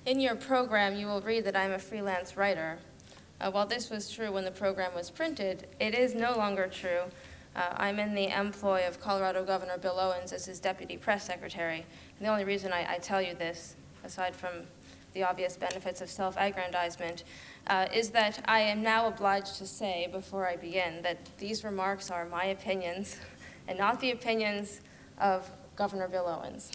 In your program, you will read that I'm a freelance writer. While this was true when the program was printed, it is no longer true. I'm in the employ of Colorado Governor Bill Owens as his deputy press secretary. And the only reason I tell you this, aside from the obvious benefits of self-aggrandizement, is that I am now obliged to say before I begin that these remarks are my opinions and not the opinions of Governor Bill Owens.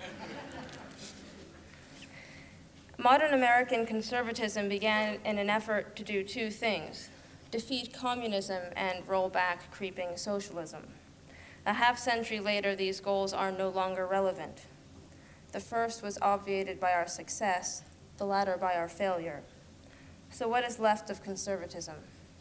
Modern American conservatism began in an effort to do two things: defeat communism and roll back creeping socialism. A half-century later, these goals are no longer relevant. The first was obviated by our success, the latter by our failure. So what is left of conservatism?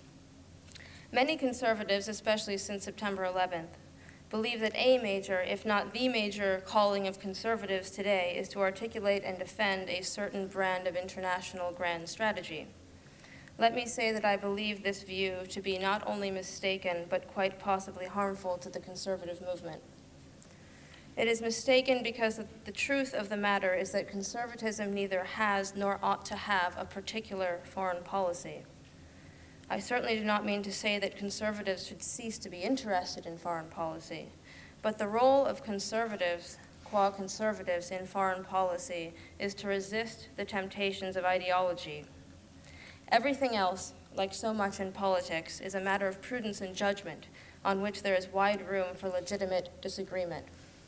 Many conservatives, especially since September 11th, believe that a major, if not the major, calling of conservatives today is to articulate and defend a certain brand of international grand strategy. Let me say that I believe this view to be not only mistaken, but quite possibly harmful to the conservative movement. It is mistaken because the truth of the matter is that conservatism neither has nor ought to have a particular foreign policy. I certainly do not mean to say that conservatives should cease to be interested in foreign policy, but the role of conservatives, qua conservatives in foreign policy, is to resist the temptations of ideology. Everything else, like so much in politics, is a matter of prudence and judgment, on which there is wide room for legitimate disagreement.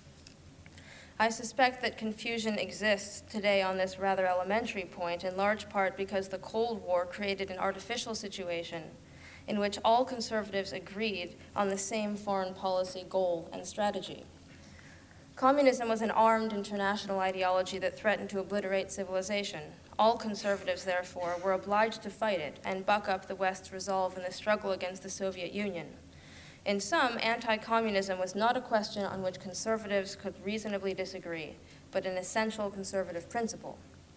I suspect that confusion exists today on this rather elementary point, in large part because the Cold War created an artificial situation in which all conservatives agreed on the same foreign policy goal and strategy. Communism was an armed international ideology that threatened to obliterate civilization. All conservatives, therefore, were obliged to fight it and buck up the West's resolve in the struggle against the Soviet Union. In sum, anti-communism was not a question on which conservatives could reasonably disagree, but an essential conservative principle.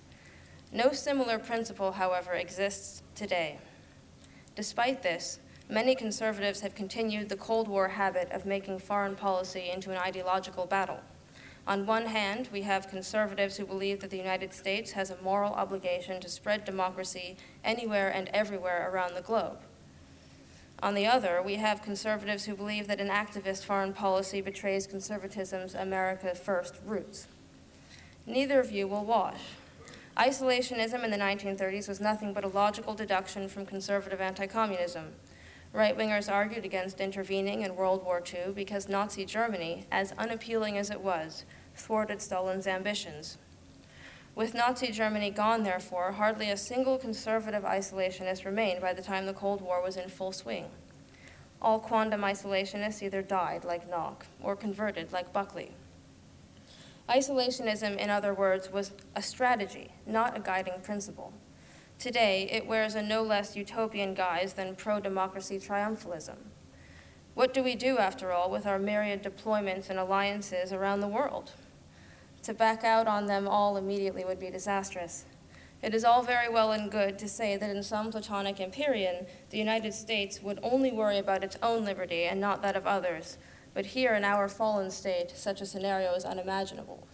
No similar principle, however, exists today. Despite this, many conservatives have continued the Cold War habit of making foreign policy into an ideological battle. On one hand, we have conservatives who believe that the United States has a moral obligation to spread democracy anywhere and everywhere around the globe. On the other, we have conservatives who believe that an activist foreign policy betrays conservatism's America First roots. Neither view will wash. Isolationism in the 1930s was nothing but a logical deduction from conservative anti-communism. Right-wingers argued against intervening in World War II because Nazi Germany, as unappealing as it was, thwarted Stalin's ambitions. With Nazi Germany gone, therefore, hardly a single conservative isolationist remained by the time the Cold War was in full swing. All quantum isolationists either died, like Nock, or converted, like Buckley. Isolationism, in other words, was a strategy, not a guiding principle. Today, it wears a no less utopian guise than pro-democracy triumphalism. What do we do, after all, with our myriad deployments and alliances around the world? To back out on them all immediately would be disastrous. It is all very well and good to say that in some Platonic Empyrean, the United States would only worry about its own liberty and not that of others. But here in our fallen state, such a scenario is unimaginable.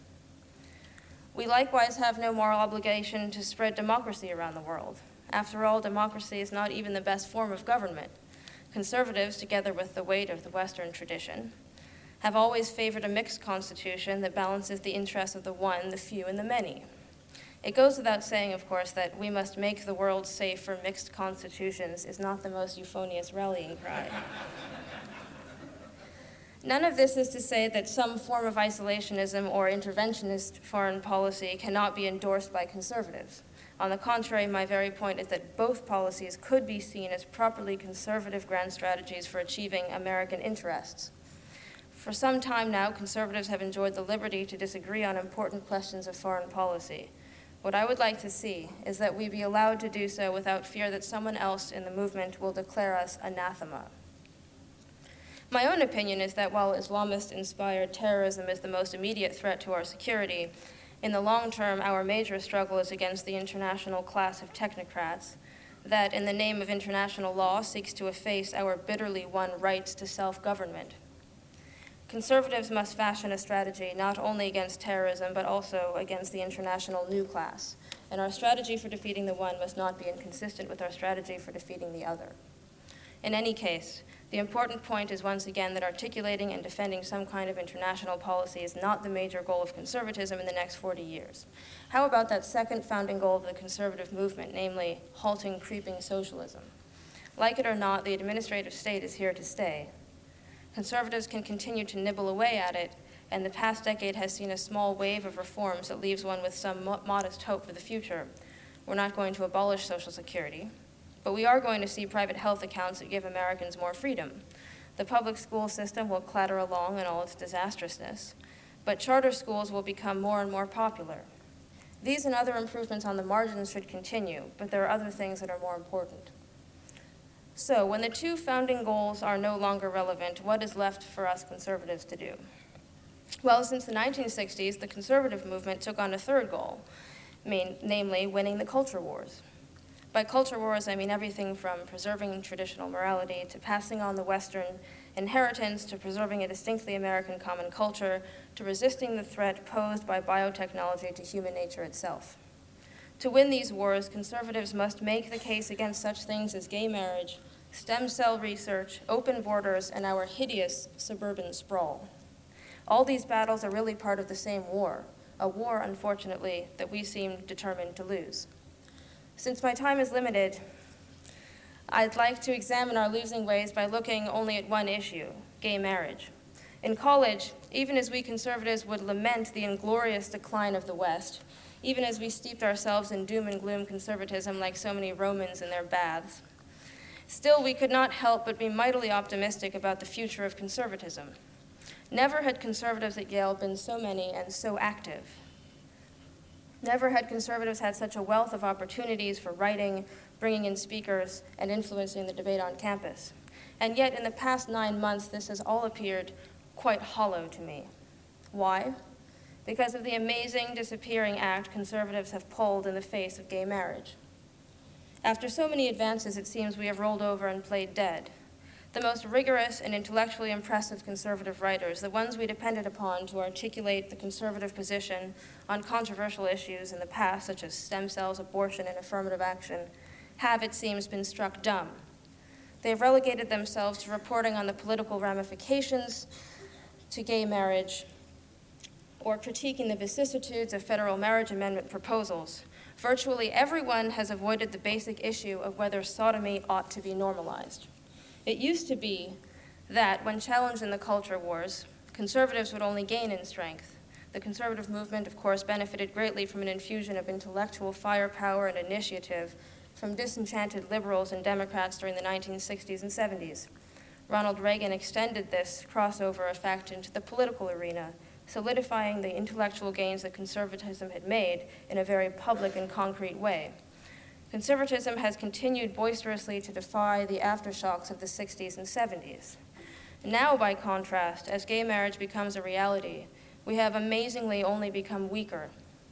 We likewise have no moral obligation to spread democracy around the world. After all, democracy is not even the best form of government. Conservatives, together with the weight of the Western tradition, have always favored a mixed constitution that balances the interests of the one, the few, and the many. It goes without saying, of course, that we must make the world safe for mixed constitutions is not the most euphonious rallying cry. None of this is to say that some form of isolationism or interventionist foreign policy cannot be endorsed by conservatives. On the contrary, my very point is that both policies could be seen as properly conservative grand strategies for achieving American interests. For some time now, conservatives have enjoyed the liberty to disagree on important questions of foreign policy. What I would like to see is that we be allowed to do so without fear that someone else in the movement will declare us anathema. My own opinion is that while Islamist-inspired terrorism is the most immediate threat to our security, in the long term, our major struggle is against the international class of technocrats that, in the name of international law, seeks to efface our bitterly won rights to self-government. Conservatives must fashion a strategy not only against terrorism, but also against the international new class. And our strategy for defeating the one must not be inconsistent with our strategy for defeating the other. In any case, the important point is once again that articulating and defending some kind of international policy is not the major goal of conservatism in the next 40 years. How about that second founding goal of the conservative movement, namely halting creeping socialism? Like it or not, the administrative state is here to stay. Conservatives can continue to nibble away at it, and the past decade has seen a small wave of reforms that leaves one with some modest hope for the future. We're not going to abolish Social Security, but we are going to see private health accounts that give Americans more freedom. The public school system will clatter along in all its disastrousness, but charter schools will become more and more popular. These and other improvements on the margins should continue, but there are other things that are more important. So, when the two founding goals are no longer relevant, what is left for us conservatives to do? Well, since the 1960s, the conservative movement took on a third goal, namely winning the culture wars. By culture wars, I mean everything from preserving traditional morality to passing on the Western inheritance to preserving a distinctly American common culture to resisting the threat posed by biotechnology to human nature itself. To win these wars, conservatives must make the case against such things as gay marriage, stem cell research, open borders, and our hideous suburban sprawl. All these battles are really part of the same war, a war, unfortunately, that we seem determined to lose. Since my time is limited, I'd like to examine our losing ways by looking only at one issue, gay marriage. In college, even as we conservatives would lament the inglorious decline of the West, even as we steeped ourselves in doom and gloom conservatism like so many Romans in their baths, still we could not help but be mightily optimistic about the future of conservatism. Never had conservatives at Yale been so many and so active. Never had conservatives had such a wealth of opportunities for writing, bringing in speakers, and influencing the debate on campus. And yet, in the past 9 months, this has all appeared quite hollow to me. Why? Because of the amazing disappearing act conservatives have pulled in the face of gay marriage. After so many advances, it seems we have rolled over and played dead. The most rigorous and intellectually impressive conservative writers, the ones we depended upon to articulate the conservative position on controversial issues in the past, such as stem cells, abortion, and affirmative action, have, it seems, been struck dumb. They have relegated themselves to reporting on the political ramifications to gay marriage or critiquing the vicissitudes of federal marriage amendment proposals. Virtually everyone has avoided the basic issue of whether sodomy ought to be normalized. It used to be that, when challenged in the culture wars, conservatives would only gain in strength. The conservative movement, of course, benefited greatly from an infusion of intellectual firepower and initiative from disenchanted liberals and Democrats during the 1960s and 70s. Ronald Reagan extended this crossover effect into the political arena, solidifying the intellectual gains that conservatism had made in a very public and concrete way. Conservatism has continued boisterously to defy the aftershocks of the 60s and 70s. Now, by contrast, as gay marriage becomes a reality, we have amazingly only become weaker.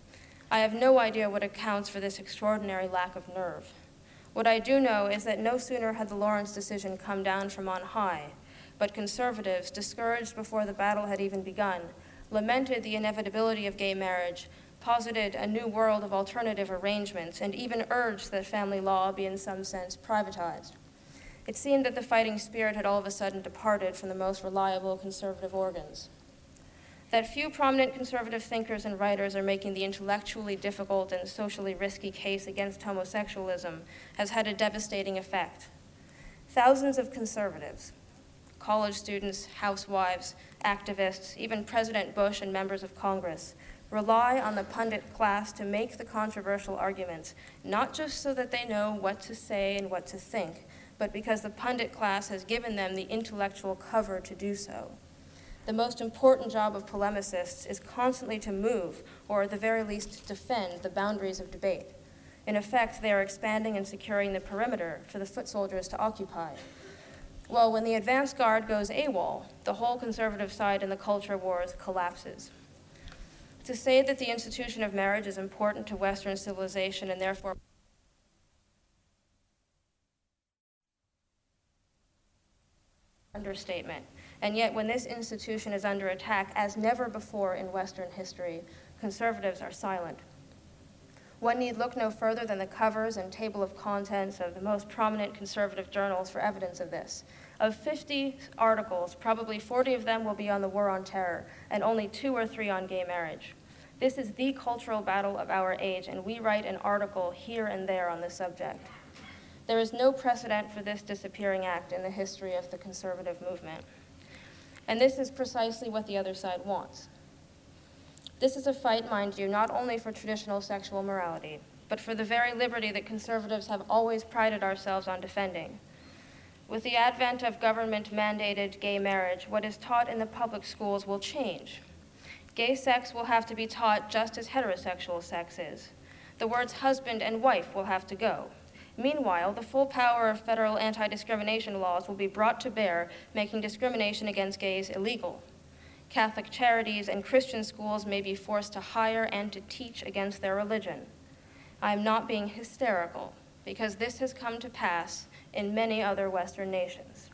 I have no idea what accounts for this extraordinary lack of nerve. What I do know is that no sooner had the Lawrence decision come down from on high, but conservatives, discouraged before the battle had even begun, lamented the inevitability of gay marriage, posited a new world of alternative arrangements, and even urged that family law be in some sense privatized. It seemed that the fighting spirit had all of a sudden departed from the most reliable conservative organs. That few prominent conservative thinkers and writers are making the intellectually difficult and socially risky case against homosexualism has had a devastating effect. Thousands of conservatives, college students, housewives, activists, even President Bush and members of Congress, rely on the pundit class to make the controversial arguments, not just so that they know what to say and what to think, but because the pundit class has given them the intellectual cover to do so. The most important job of polemicists is constantly to move, or at the very least defend, the boundaries of debate. In effect, they are expanding and securing the perimeter for the foot soldiers to occupy. Well, when the advance guard goes AWOL, the whole conservative side in the culture wars collapses. To say that the institution of marriage is important to Western civilization and therefore understatement. And yet, when this institution is under attack, as never before in Western history, conservatives are silent. One need look no further than the covers and table of contents of the most prominent conservative journals for evidence of this. Of 50 articles, probably 40 of them will be on the war on terror, and only 2 or 3 on gay marriage. This is the cultural battle of our age, and we write an article here and there on the subject. There is no precedent for this disappearing act in the history of the conservative movement. And this is precisely what the other side wants. This is a fight, mind you, not only for traditional sexual morality, but for the very liberty that conservatives have always prided ourselves on defending. With the advent of government-mandated gay marriage, what is taught in the public schools will change. Gay sex will have to be taught just as heterosexual sex is. The words husband and wife will have to go. Meanwhile, the full power of federal anti-discrimination laws will be brought to bear, making discrimination against gays illegal. Catholic charities and Christian schools may be forced to hire and to teach against their religion. I am not being hysterical, because this has come to pass in many other Western nations.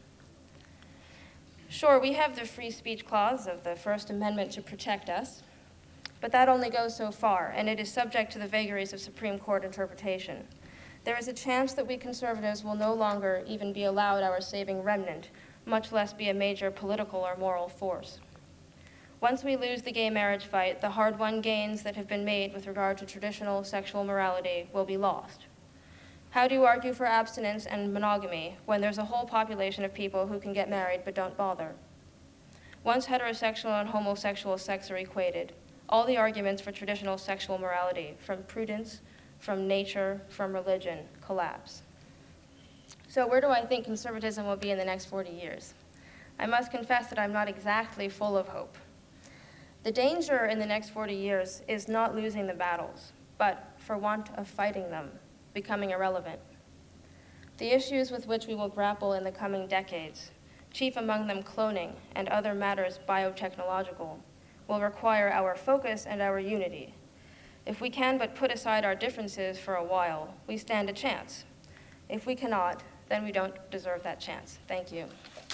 Sure, we have the free speech clause of the First Amendment to protect us, but that only goes so far, and it is subject to the vagaries of Supreme Court interpretation. There is a chance that we conservatives will no longer even be allowed our saving remnant, much less be a major political or moral force. Once we lose the gay marriage fight, the hard-won gains that have been made with regard to traditional sexual morality will be lost. How do you argue for abstinence and monogamy when there's a whole population of people who can get married but don't bother? Once heterosexual and homosexual sex are equated, all the arguments for traditional sexual morality, from prudence, from nature, from religion, collapse. So where do I think conservatism will be in the next 40 years? I must confess that I'm not exactly full of hope. The danger in the next 40 years is not losing the battles, but for want of fighting them, becoming irrelevant. The issues with which we will grapple in the coming decades, chief among them cloning and other matters biotechnological, will require our focus and our unity. If we can but put aside our differences for a while, we stand a chance. If we cannot, then we don't deserve that chance. Thank you.